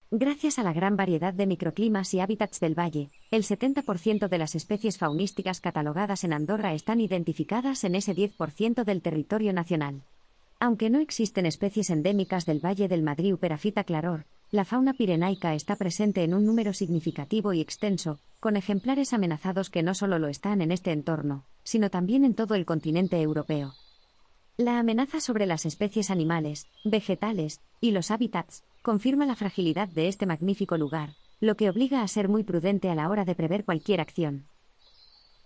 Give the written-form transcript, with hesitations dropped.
Gracias a la gran variedad de microclimas y hábitats del valle, el 70% de las especies faunísticas catalogadas en Andorra están identificadas en ese 10% del territorio nacional. Aunque no existen especies endémicas del Valle del Madriu Perafita claror, la fauna pirenaica está presente en un número significativo y extenso, con ejemplares amenazados que no solo lo están en este entorno, sino también en todo el continente europeo. La amenaza sobre las especies animales, vegetales y los hábitats confirma la fragilidad de este magnífico lugar, lo que obliga a ser muy prudente a la hora de prever cualquier acción.